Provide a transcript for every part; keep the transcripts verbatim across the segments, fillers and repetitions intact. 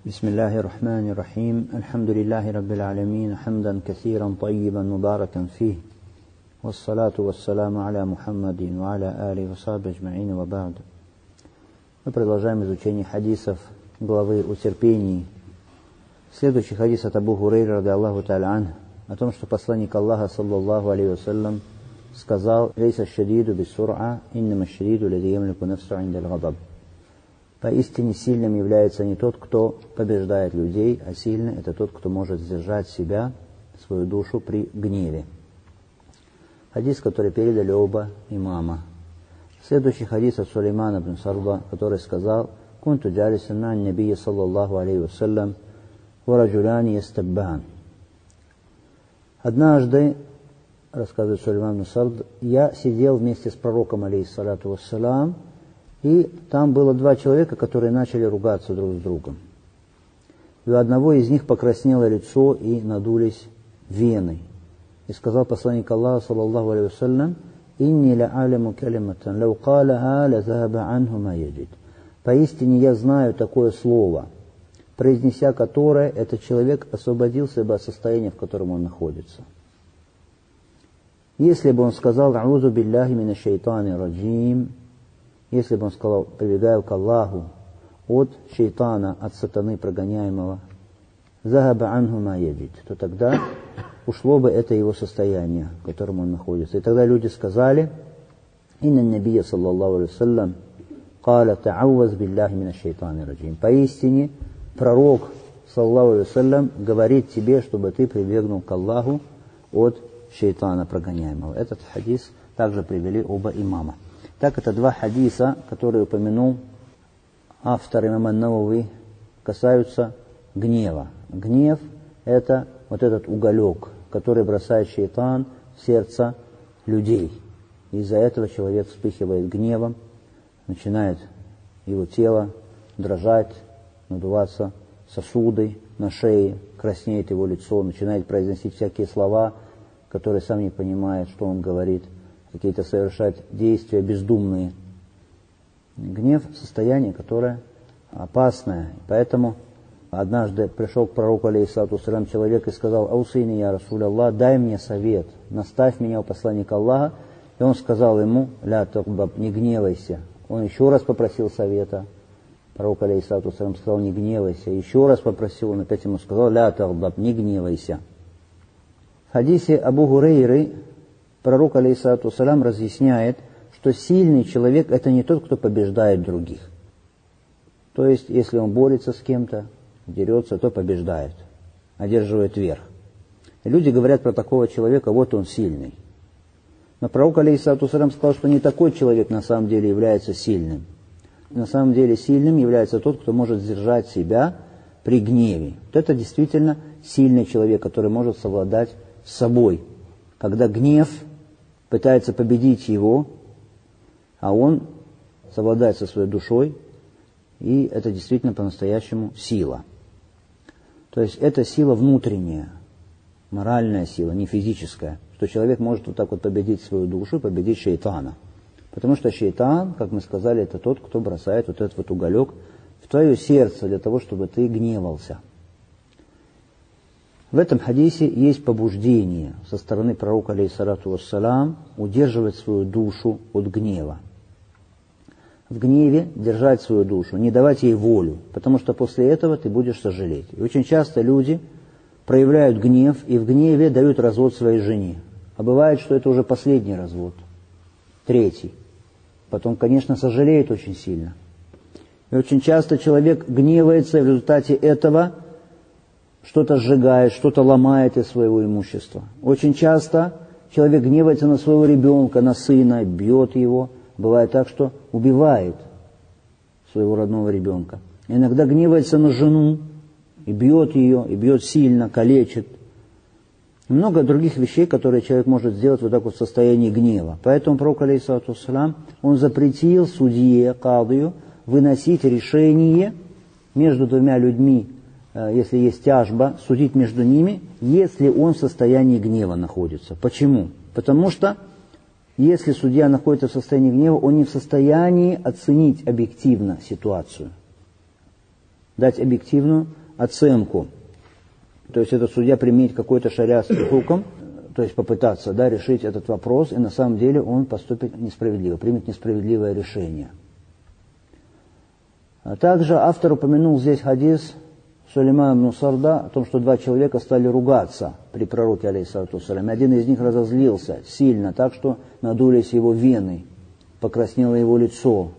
بسم الله الرحمن الرحيم الحمد لله رب العالمين حمدا كثيرا طيبا مباركا فيه والصلاة والسلام على محمد وعلى آله وصحبه أجمعين وبعد. Мы продолжаем изучение хадисов главы о терпении. Следующий хадис от Абу Хурейры ради Аллаху та'аля ан о том, что посланник Аллаха саллаллаху алейхи вассалям сказал: «Лейса шадиду бис-сур'a, иннама шадиду лади ямлику нафсу индаль гадаб». Поистине сильным является не тот, кто побеждает людей, а сильный – это тот, кто может сдержать себя, свою душу при гневе. Хадис, который передали оба имама. Следующий хадис от Сулеймана ибн Сарда, который сказал: «Кунту джалисан ман набия саллаллаху алейхи вассалям, ва раджуляни ястаббан». Однажды, рассказывает Сулейман ибн Сард, я сидел вместе с пророком алейхиссалату вассалам, и там было два человека, которые начали ругаться друг с другом. И у одного из них покраснело лицо и надулись вены. И сказал посланник Аллаха, саллаллаху алейхи вассалям: «Инни ла аляму калиматан, лау калаха ла захаба анху ма яджид». Поистине я знаю такое слово, произнеся которое этот человек освободился бы от состояния, в котором он находится. Если бы он сказал: «Аузу билляхи мина шайтани раджим», если бы он сказал: «Прибегаю к Аллаху от шайтана, от сатаны прогоняемого», «Захаба анху ма яджид», то тогда ушло бы это его состояние, в котором он находится. И тогда люди сказали: «Инна набия саллаллаху алейхи вассалям каля та'авваз билляхи мина шайтани раджим». Поистине пророк саллаллаху алейхи вассалям говорит тебе, чтобы ты прибегнул к Аллаху от шайтана прогоняемого. Этот хадис также привели оба имама. Так, это два хадиса, которые упомянул автор имам ан-Навави, касаются гнева. Гнев – это вот этот уголек, который бросает шайтан в сердце людей. Из-за этого человек вспыхивает гневом, начинает его тело дрожать, надуваться сосуды на шее, краснеет его лицо, начинает произносить всякие слова, которые сам не понимает, что он говорит, какие-то совершать действия бездумные. Гнев – состояние, которое опасное. Поэтому однажды пришел к пророку алейхиссалату вассалям человек и сказал: «Аусини я Расуль Аллах, дай мне совет, наставь меня у посланника Аллаха». И он сказал ему: «Ля тагбаб, не гневайся». Он еще раз попросил совета. Пророк алейхиссалату вассалям сказал: «Не гневайся». Еще раз попросил, он опять ему сказал: «Ля тагбаб, не гневайся». В хадисе Абу Хурейры пророк алейхиссалату вассалям разъясняет, что сильный человек – это не тот, кто побеждает других. То есть, если он борется с кем-то, дерется, то побеждает, одерживает верх. И люди говорят про такого человека: вот он сильный. Но пророк алейхиссалату вассалям сказал, что не такой человек на самом деле является сильным. На самом деле сильным является тот, кто может сдержать себя при гневе. Вот это действительно сильный человек, который может совладать с собой. Когда гнев пытается победить его, а он совладает со своей душой, и это действительно по-настоящему сила. То есть это сила внутренняя, моральная сила, не физическая, что человек может вот так вот победить свою душу, победить шайтана. Потому что шайтан, как мы сказали, это тот, кто бросает вот этот вот уголек в твое сердце для того, чтобы ты гневался. В этом хадисе есть побуждение со стороны пророка алейхиссалату вассалам удерживать свою душу от гнева. В гневе держать свою душу, не давать ей волю, потому что после этого ты будешь сожалеть. И очень часто люди проявляют гнев и в гневе дают развод своей жене. А бывает, что это уже последний развод, третий. Потом, конечно, сожалеет очень сильно. И очень часто человек гневается, и в результате этого что-то сжигает, что-то ломает из своего имущества. Очень часто человек гневается на своего ребенка, на сына, бьет его. Бывает так, что убивает своего родного ребенка. Иногда гневается на жену и бьет ее, и бьет сильно, калечит. И много других вещей, которые человек может сделать вот так вот в состоянии гнева. Поэтому пророк алейхиссалату вассалям, он запретил судье, кадию, выносить решение между двумя людьми, если есть тяжба, судить между ними, если он в состоянии гнева находится. Почему? Потому что если судья находится в состоянии гнева, он не в состоянии оценить объективно ситуацию. дать объективную оценку, то есть этот судья применит какой-то шариатский хукм, то есть попытаться, да, решить этот вопрос, и на самом деле он поступит несправедливо, примет несправедливое решение. А также автор упомянул здесь хадис Сулеймана ибн Сарда о том, что два человека стали ругаться при пророке, алейхиссалату вассалям. Один из них разозлился сильно, так что надулись его вены, покраснело его лицо.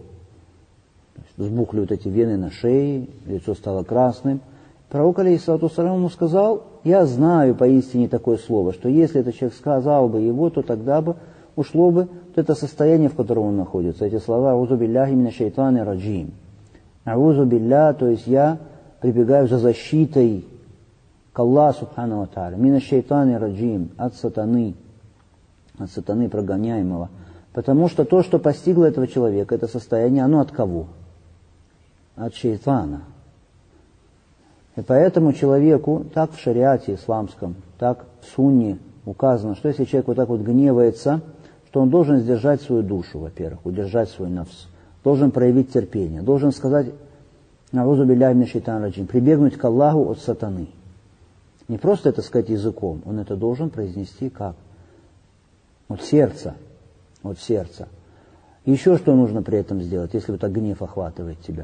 Сбухли вот эти вены на шее, лицо стало красным. Пророк, алейхиссалату вассалям, ему сказал: я знаю поистине такое слово, что если этот человек сказал бы его, то тогда бы ушло бы вот это состояние, в котором он находится. Эти слова «Аузу билляхи мина шайтани раджим». «Аузу билля», то есть я прибегаю за защитой к Аллаху субхану ва тааля, мина шайтани раджим, от сатаны, от сатаны прогоняемого. Потому что то, что постигло этого человека, это состояние, оно от кого? От шайтана. И поэтому человеку, так в шариате исламском, так в сунне указано, что если человек вот так вот гневается, что он должен сдержать свою душу, во-первых, удержать свой нафс, должен проявить терпение, должен сказать «Аузу билляхи мина шайтани раджим», прибегнуть к Аллаху от сатаны. Не просто это сказать языком, он это должен произнести как? От сердца, от сердца. Еще что нужно при этом сделать, если вот так гнев охватывает тебя?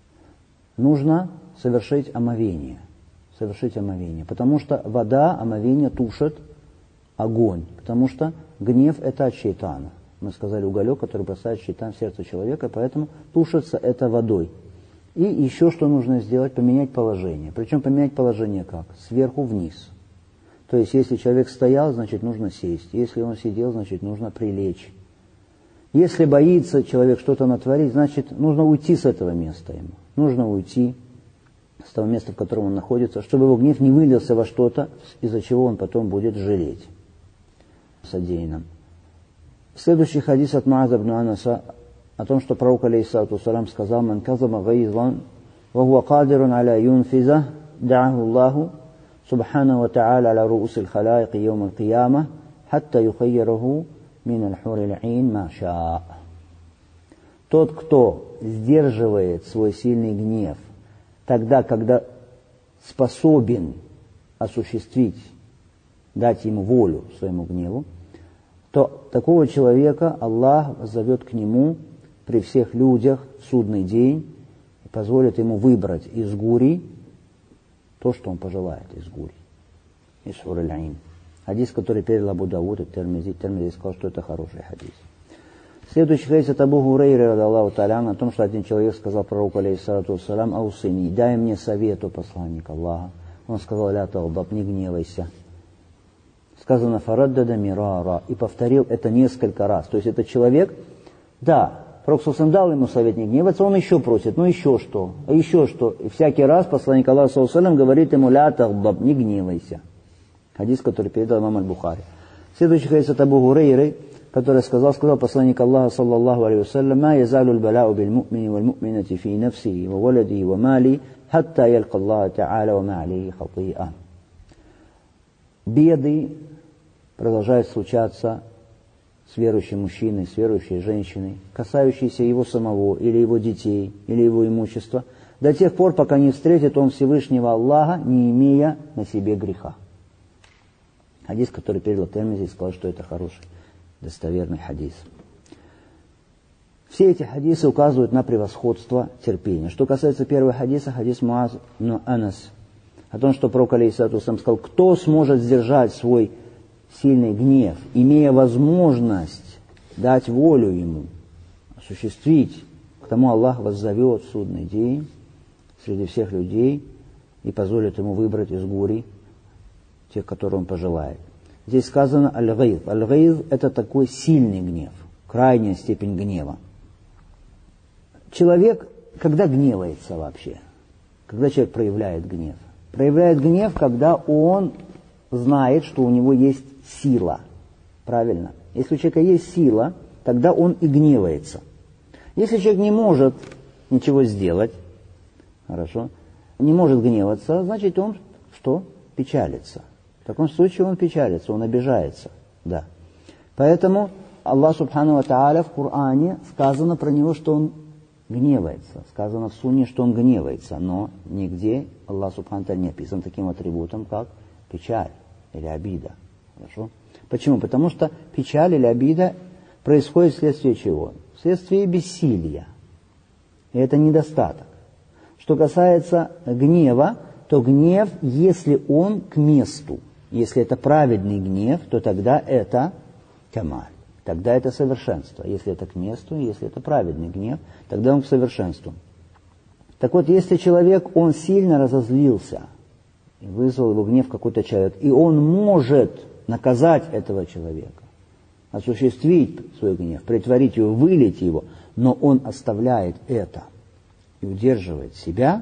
Нужно совершить омовение, совершить омовение, потому что вода, омовение тушит огонь, потому что гнев это от шайтана. Мы сказали, уголек, который бросает шайтан в сердце человека, поэтому тушится это водой. И еще что нужно сделать? Поменять положение. Причем поменять положение как? Сверху вниз. То есть, если человек стоял, значит, нужно сесть. Если он сидел, значит, нужно прилечь. Если боится человек что-то натворить, значит, нужно уйти с этого места ему. Нужно уйти с того места, в котором он находится, чтобы его гнев не вылился во что-то, из-за чего он потом будет жалеть содеянным. Следующий хадис от Муаза ибн Анаса о том, что пророк, алейхиссалату вассалям, сказал: «Ман казама гайзан, ва хуа кадирун аля юнфиза, да'аху Аллаху субхану ва та'аля аля руусил халайки йом аль-кияма, хатта юхайяраху мин аль-хури аль-ин ма шаа». Тот, кто сдерживает свой сильный гнев, тогда, когда способен осуществить, дать ему волю своему гневу, то такого человека Аллах зовет к нему при всех людях в судный день и позволит ему выбрать из гури то, что он пожелает из гури, из хур аль-айн. Хадис, который передал Абу Дауд и Тирмизи, Тирмизи сказал, что это хороший хадис. Следующий хадис от Абу Хурайры, радаллаху та'аля, о том, что один человек сказал пророку, алейхиссалату вассалям: «Аусини, дай мне совет, о посланник Аллаха». Он сказал: «Ля талбаб, не гневайся». Сказано «фараддада мирара», и повторил это несколько раз. То есть этот человек, да, пророк саллаллаху дал ему совет не гневаться, он еще просит: ну еще что, а еще что. И всякий раз посланник Аллаха саллаллаху говорит ему: «Ля талбаб, не гневайся». Хадис, который передал имам аль-Бухари. Следующий хадис от Абу Хурайры, который сказал, сказал посланник Аллаха саллаллаху алейхи вассалям: «Ма язалу аль-балау биль-му'мини валь-му'минати фи нафсихи ва валадихи ва мали, хатта ялка Аллаха та'аля ва ма алейхи хати'a». Беды продолжают случаться с верующим мужчиной, с верующей женщиной, касающиеся его самого, или его детей, или его имущества, до тех пор, пока не встретит он Всевышнего Аллаха, не имея на себе греха. Хадис, который передал Тирмизи, сказал, что это хороший, достоверный хадис. Все эти хадисы указывают на превосходство терпения. Что касается первого хадиса, хадис Муаз ибн Анас, о том, что пророк, алейхиссалату вассалям, сказал: кто сможет сдержать свой сильный гнев, имея возможность дать волю ему, осуществить, к тому Аллах воззовет в судный день среди всех людей и позволит ему выбрать из гури тех, которые он пожелает. Здесь сказано аль-гайз. Аль-гайз – это такой сильный гнев, крайняя степень гнева. Человек, когда гневается вообще, когда человек проявляет гнев? Проявляет гнев, когда он знает, что у него есть сила. Правильно? Если у человека есть сила, тогда он и гневается. Если человек не может ничего сделать, хорошо, не может гневаться, значит он что? Печалится. В таком случае он печалится, он обижается. Да. Поэтому Аллах субхану ва тааля в Коране сказано про него, что он гневается. Сказано в Сунне, что он гневается, но нигде Аллах Субхану ва Тааля не описан таким атрибутом, как печаль или обида. Хорошо? Почему? Потому что печаль или обида происходит вследствие чего? Вследствие бессилия. И это недостаток. Что касается гнева, то гнев, если он к месту, если это праведный гнев, то тогда это камаль, тогда это совершенство. Если это к месту, если это праведный гнев, тогда он к совершенству. Так вот, если человек, он сильно разозлился, и вызвал его гнев какой-то человек, и он может наказать этого человека, осуществить свой гнев, претворить его, вылить его, но он оставляет это и удерживает себя,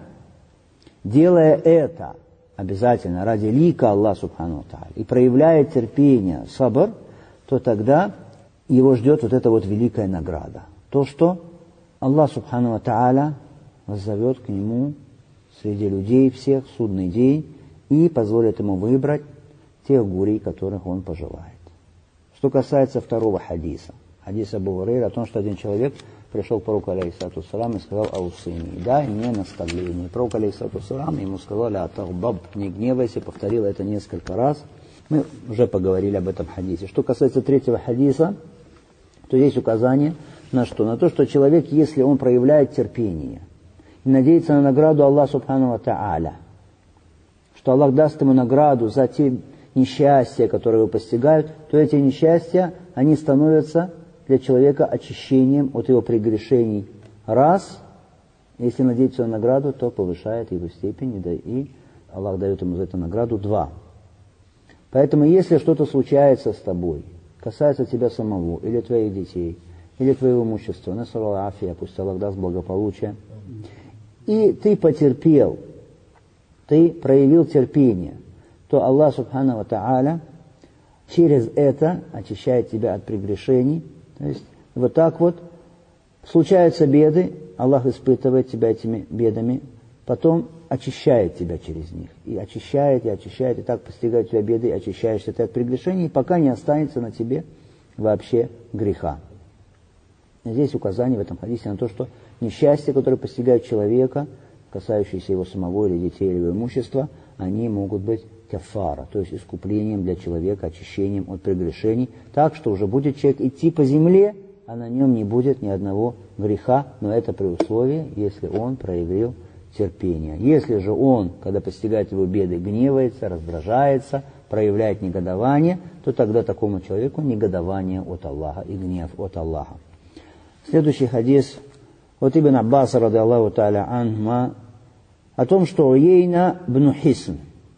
делая это обязательно ради лика Аллаха Субхану ва Тааля и проявляет терпение, сабр, то тогда его ждет вот эта вот великая награда. То, что Аллах Субхану ва Тааля воззовет к нему среди людей всех в судный день и позволит ему выбрать тех гурий, которых он пожелает. Что касается второго хадиса, хадиса Абу Гурейра о том, что один человек пришел к пророку алейхиссалату вассалам и сказал: аусини, дай мне наставление. Пророк алейхиссалату вассалам ему сказал: ля тагбаб, не гневайся, повторил это несколько раз. Мы уже поговорили об этом хадисе. Что касается третьего хадиса, то есть указание на что? На то, что человек, если он проявляет терпение и надеется на награду Аллаха Субхану ва Тааля, что Аллах даст ему награду за те несчастья, которые его постигают, то эти несчастья, они становятся для человека очищением от его прегрешений. Раз, если надеяться на награду, то повышает его степень, и Аллах дает ему за это награду. Два. Поэтому, если что-то случается с тобой, касается тебя самого, или твоих детей, или твоего имущества, насаллаху афия, пусть Аллах даст благополучие, и ты потерпел, ты проявил терпение, то Аллах Субхану ва Тааля через это очищает тебя от прегрешений. То есть вот так вот случаются беды, Аллах испытывает тебя этими бедами, потом очищает тебя через них. И очищает, и очищает, и так постигает тебя беды, и очищаешься ты от прегрешений, пока не останется на тебе вообще греха. И здесь указание в этом хадисе на то, что несчастья, которые постигают человека, касающиеся его самого или детей, или его имущества, они могут быть кафара, то есть искуплением для человека, очищением от прегрешений, так что уже будет человек идти по земле, а на нем не будет ни одного греха, но это при условии, если он проявил терпение. Если же он, когда постигает его беды, гневается, раздражается, проявляет негодование, то тогда такому человеку негодование от Аллаха и гнев от Аллаха. Следующий хадис от Ибн Аббаса, ради Аллаху та'аля анхума, о том, что Уейна бн Хисн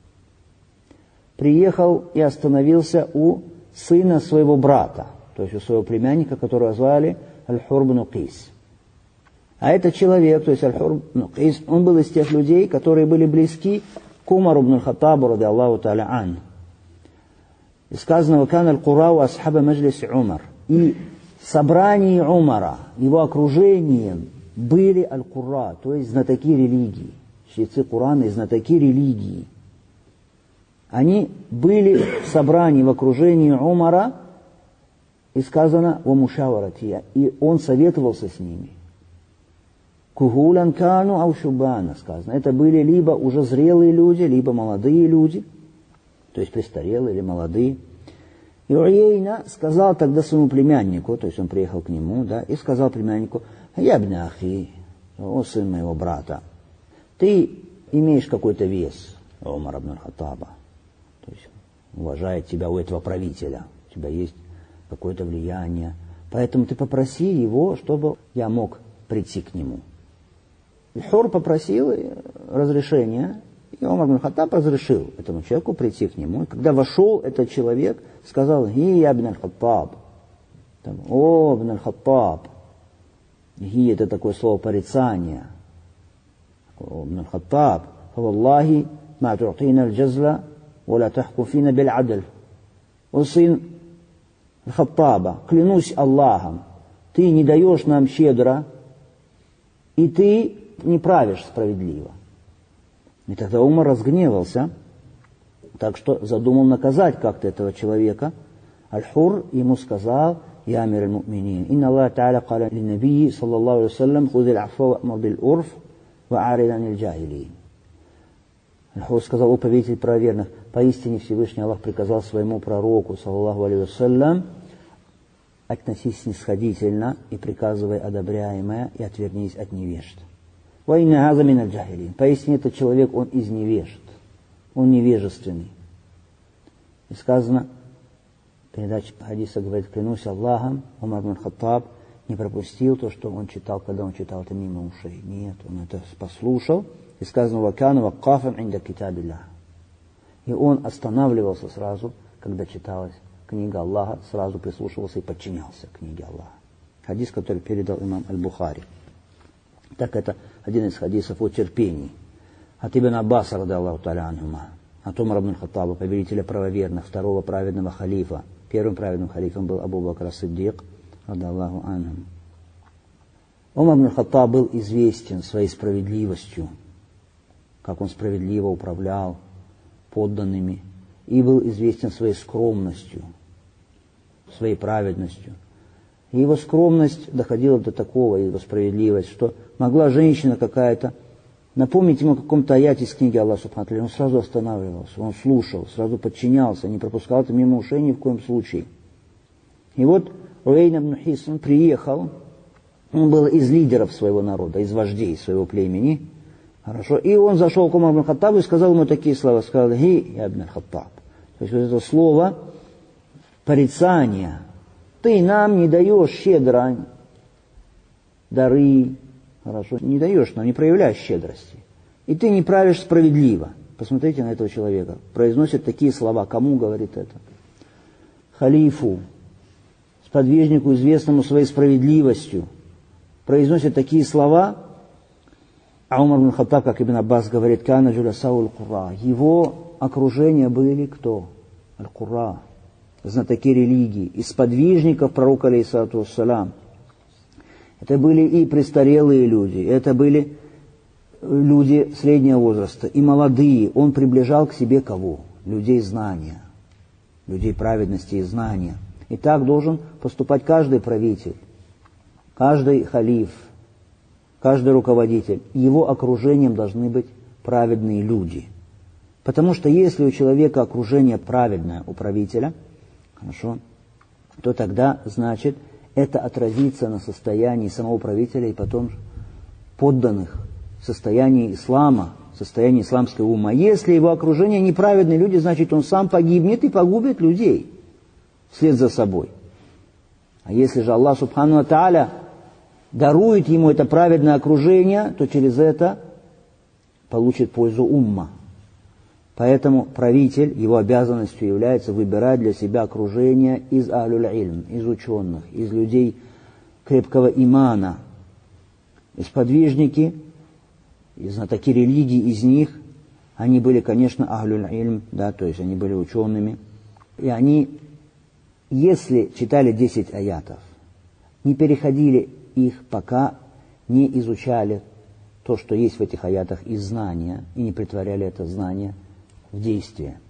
приехал и остановился у сына своего брата, то есть у своего племянника, которого звали Аль-Хур бн Кис. А этот человек, то есть Аль-Хур бн Кис, он был из тех людей, которые были близки к Умару бн Аль-Хаттабу, ради Аллаху та'аля ан. И сказано: «Вакан аль-Курау асхаба маджлис Умар». И в собрании Умара, его окружением были аль-Курра, то есть знатоки религии, чтецы Курана и знатоки религии. Они были в собрании, в окружении Умара, и сказано «Ва мушаваратия», и он советовался с ними. «Кухулян кану ау шубана», сказано. Это были либо уже зрелые люди, либо молодые люди, то есть престарелые или молодые. И Уейна сказал тогда своему племяннику, то есть он приехал к нему, да, и сказал племяннику: «Я бн ахи, о сын моего брата, ты имеешь какой-то вес, Умар ибн Аль-Хаттаба, то есть уважает тебя у этого правителя, у тебя есть какое-то влияние, поэтому ты попроси его, чтобы я мог прийти к нему». Хур попросил разрешения, и Умар ибн Аль-Хаттаб разрешил этому человеку прийти к нему. И когда вошел этот человек, сказал: «Ги я ибн Аль-Хаттаб», «О, ибн Аль-Хаттаб». «Ги» — это такое слово порицания. «О, ибн Аль-Хаттаб, фаваллахи ма ту'тина аль-джазла ва ла тахку фина биль-адль». «О сын Аль-Хаттаба, клянусь Аллахом, ты не даешь нам щедро, и ты не правишь справедливо». И тогда Умар разгневался, так что задумал наказать как-то этого человека. Аль-Хур ему сказал: يا أمير المؤمنين إن الله تعالى قال للنبي صلى الله عليه وسلم خذ العفو وأمر بالعرف وأعرض عن الجاهلين. Аль-Худ сказал: о повелитель правоверных, поистине Всевышний Аллах приказал своему пророку, саллаллаху алейхи вассалям, относись снисходительно и приказывай одобряемое, и отвернись от невежд. Ва инна газа мин аль-джахилин. Поистине этот человек, он из невежд, он невежественный. И сказано, передача хадиса говорит: клянусь Аллахом, Умар ибн Хаттаб не пропустил то, что он читал, когда он читал это мимо ушей. Нет, он это послушал. И сказано: вакану ваккафан инда китабилля. И он останавливался сразу, когда читалась книга Аллаха, сразу прислушивался и подчинялся книге Аллаха. Хадис, который передал имам Аль-Бухари. Так это один из хадисов о терпении. От Ибн Аббаса, ради Аллаху та'аля анхума, от Умара ибн Хаттаба, повелителя правоверных, второго праведного халифа. Первым праведным халифом был Абу Бакр ас-Сиддик, ради Аллаху анхум. Умар ибн Хаттаб был известен своей справедливостью, как он справедливо управлял подданными, и был известен своей скромностью, своей праведностью. И его скромность доходила до такого, его справедливость, что могла женщина какая-то напомнить ему о каком-то аяте из книги Аллаха субхану ва тааля, он сразу останавливался, он слушал, сразу подчинялся, не пропускал это мимо ушей ни в коем случае. И вот Уэйн ибн Хисн приехал, он был из лидеров своего народа, из вождей своего племени, хорошо, и он зашел к Умару ибн Хаттабу и сказал ему такие слова, сказал: «Хи, я ибн Хаттаб». То есть вот это слово порицания. Ты нам не даешь щедро дары, хорошо, не даешь нам, не проявляешь щедрости. И ты не правишь справедливо. Посмотрите на этого человека. Произносит такие слова. Кому говорит это? Халифу, сподвижнику, известному своей справедливостью. Произносит такие слова. А Умар ибн Хаттаб, как Ибн Аббас говорит, кана джулясау аль-Курра. Его окружение были кто? Аль-Курра. Знатоки религии, из сподвижников пророка алейхиссалату вассалям. Это были и престарелые люди, это были люди среднего возраста, и молодые. Он приближал к себе кого? Людей знания, людей праведности и знания. И так должен поступать каждый правитель, каждый халиф, каждый руководитель. Его окружением должны быть праведные люди. Потому что если у человека окружение праведное, у правителя, хорошо, то тогда, значит, это отразится на состоянии самого правителя и потом подданных, состоянии ислама, состоянии исламского ума. Если его окружение неправедные люди, значит, он сам погибнет и погубит людей вслед за собой. А если же Аллах субхану ва тааля дарует ему это праведное окружение, то через это получит пользу умма. Поэтому правитель, его обязанностью является выбирать для себя окружение из ахлюль-ильм, из ученых, из людей крепкого имана, из сподвижники, из знатоки религии, из них, они были, конечно, ахлюль-ильм, да, то есть они были учеными. И они, если читали десять аятов, не переходили их, пока не изучали то, что есть в этих аятах из знания, и не притворяли это знание в действие.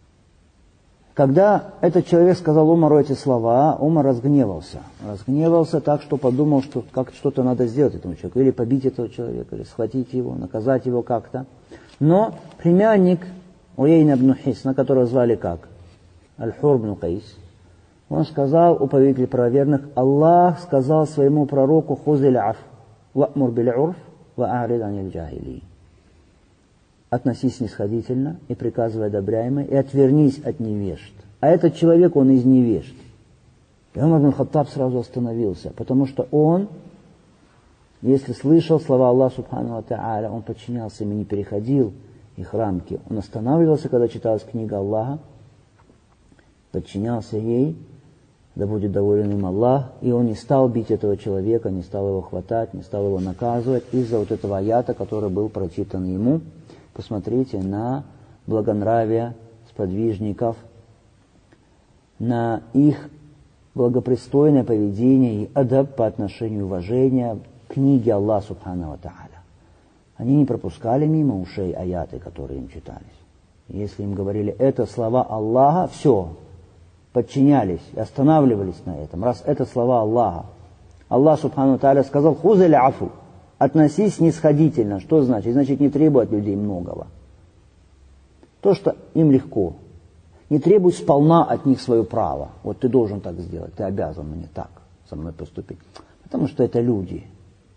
Когда этот человек сказал Умару эти слова, Умар разгневался. Разгневался так, что подумал, что как что-то надо сделать этому человеку. Или побить этого человека, или схватить его, наказать его как-то. Но племянник Уэйн ибн Хисна, которого звали как? Аль-Хур ибн Кайс, он сказал у повелителя правоверных: Аллах сказал своему пророку: «Хузиль аф, ва'мур биль-урф, ва'арид аниль джахилин». Относись снисходительно и приказывай одобряемое, и отвернись от невежд. А этот человек, он из невежд. И Умар ибн Хаттаб сразу остановился, потому что он, если слышал слова Аллаха субхану ва тааля, он подчинялся им и не переходил их рамки. Он останавливался, когда читалась книга Аллаха, подчинялся ей, да будет доволен им Аллах, и он не стал бить этого человека, не стал его хватать, не стал его наказывать из-за вот этого аята, который был прочитан ему. Посмотрите на благонравие сподвижников, на их благопристойное поведение и адаб по отношению уважения к книге Аллаха субхану ва тааля. Они не пропускали мимо ушей аяты, которые им читались. Если им говорили: это слова Аллаха, все, подчинялись и останавливались на этом, раз это слова Аллаха. Аллах Субхану Тааля сказал: «Хузель афу», относись снисходительно. Что значит? Значит, не требуй от людей многого. То, что им легко. Не требуй сполна от них свое право. Вот ты должен так сделать, ты обязан мне так со мной поступить. Потому что это люди.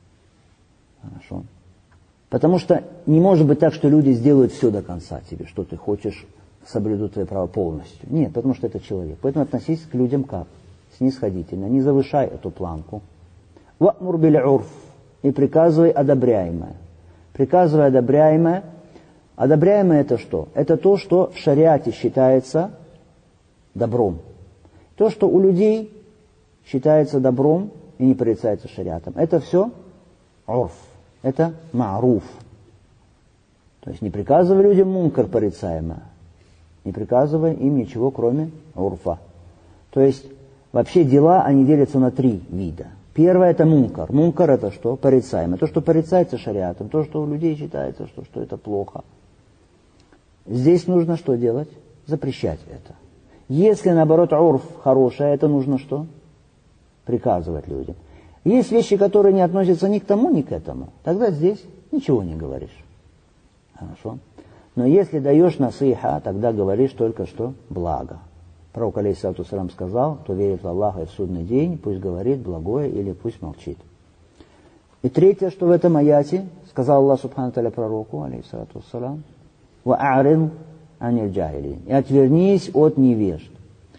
Хорошо. Потому что не может быть так, что люди сделают все до конца тебе, что ты хочешь, соблюдут твои права полностью. Нет, потому что это человек. Поэтому относись к людям как? Снисходительно. Не завышай эту планку. «Ва'мур биль-урф», и приказывай одобряемое. Приказывай одобряемое. Одобряемое это что? Это то, что в шариате считается добром. То, что у людей считается добром и не порицается шариатом. Это все урф. Это ма'руф. То есть не приказывай людям мункар порицаемое. Не приказывай им ничего, кроме урфа. То есть вообще дела, они делятся на три вида. Первое – это мункар. Мункар – это что? Порицаемое. То, что порицается шариатом, то, что у людей считается, что, что это плохо. Здесь нужно что делать? Запрещать это. Если, наоборот, урф хорошее, это нужно что? Приказывать людям. Есть вещи, которые не относятся ни к тому, ни к этому. Тогда здесь ничего не говоришь. Хорошо? Но если даешь насиха, тогда говоришь только что благо. Пророк алейхиссалату вассалям сказал: кто верит в Аллаха и в судный день, пусть говорит благое или пусть молчит. И третье, что в этом аяте сказал Аллах субхану тааля пророку алейхиссалату вассалям: «Ва'арин аниль джахилин», и отвернись от невежд.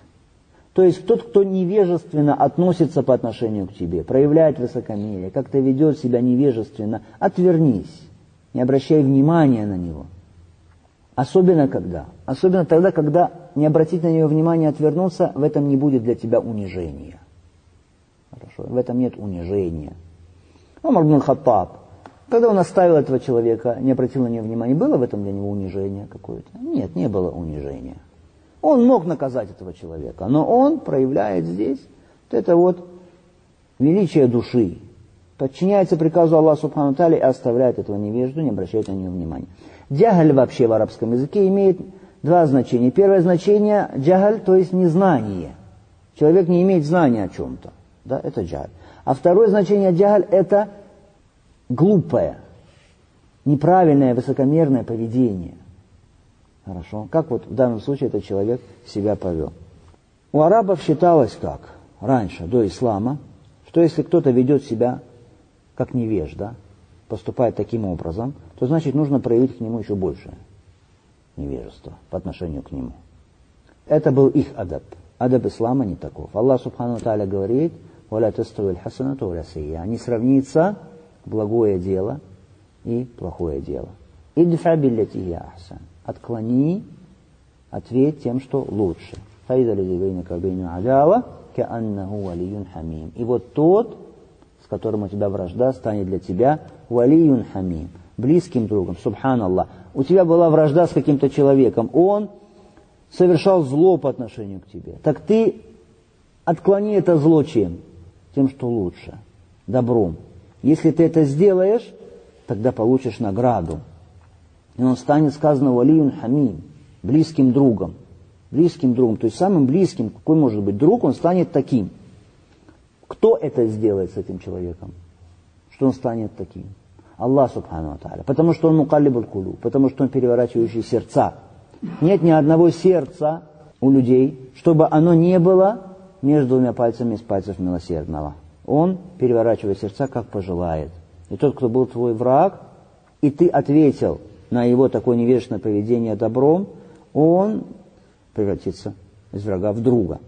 То есть тот, кто невежественно относится по отношению к тебе, проявляет высокомерие, как-то ведет себя невежественно, отвернись, не обращай внимания на него. Особенно когда? Особенно тогда, когда не обратить на него внимание, отвернуться, в этом не будет для тебя унижения. Хорошо? В этом нет унижения. Умар ибн Хаттаб, когда он оставил этого человека, не обратил на него внимания, было в этом для него унижение какое-то? Нет, не было унижения. Он мог наказать этого человека, но он проявляет здесь вот это вот величие души, подчиняется приказу Аллаха субхану тааля и оставляет этого невежду, не обращает на него внимания. Джахаль вообще в арабском языке имеет два значения. Первое значение джахаль, то есть незнание. Человек не имеет знания о чем-то. Да, это джахаль. А второе значение джахаль – это глупое, неправильное, высокомерное поведение. Хорошо. Как вот в данном случае этот человек себя повел. У арабов считалось как? Раньше, до ислама, что если кто-то ведет себя как невежда, поступает таким образом, то значит нужно проявить к нему еще большее невежество по отношению к нему. Это был их адаб. Адаб ислама не таков. Аллах субхану тааля говорит: «Валя тастауил хасанату валя саййа». Не сравнится благое дело и плохое дело. Идфа биллати хия ахсан. Отклони, ответь тем, что лучше. Фаида лази бейнака ва бейнаху адава кааннаху валиюн хамим. И вот тот, с которым у тебя вражда, станет для тебя валиюн хамим, близким другом. Субханаллах. У тебя была вражда с каким-то человеком, он совершал зло по отношению к тебе. Так ты отклони это зло чем? Тем, что лучше, добром. Если ты это сделаешь, тогда получишь награду. И он станет, сказано, валиюн хамим, близким другом. Близким другом, то есть самым близким, какой может быть друг, он станет таким. Кто это сделает с этим человеком? Что он станет таким? Аллах субхану ва тааля. Потому что он мукаллибуль кулуб, потому что он переворачивающий сердца. Нет ни одного сердца у людей, чтобы оно не было между двумя пальцами из пальцев милосердного. Он переворачивает сердца, как пожелает. И тот, кто был твой враг, и ты ответил на его такое невежественное поведение добром, он превратится из врага в друга.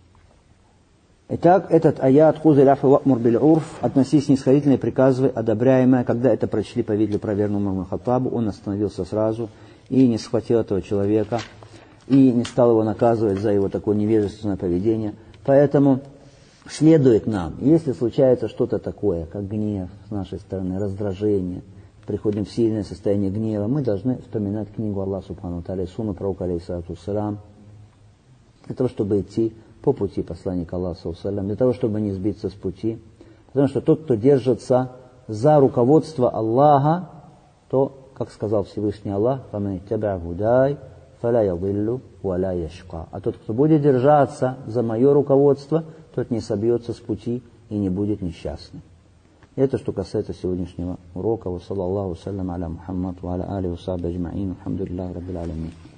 Итак, этот аят «Хузиль афа ва'мур биль-урф» относись снисходительно и приказывай одобряемое. Когда это прочли повелители проверенному Умару Хаттабу, он остановился сразу и не схватил этого человека, и не стал его наказывать за его такое невежественное поведение. Поэтому следует нам, если случается что-то такое, как гнев с нашей стороны, раздражение, приходим в сильное состояние гнева, мы должны вспоминать книгу Аллаха субхану тааля, сунну пророка алейхиссалату вассалям, для того, чтобы идти по пути посланника Аллаха, для того, чтобы не сбиться с пути. Потому что тот, кто держится за руководство Аллаха, то, как сказал Всевышний Аллах, фаля ядиллю валя яшка. А тот, кто будет держаться за мое руководство, тот не собьется с пути и не будет несчастным. Это что касается сегодняшнего урока. Ва саллаллаху саллям аля Мухаммад ва аля али ва сахби аджмаин. Алхамдулиллахи раббил аламин.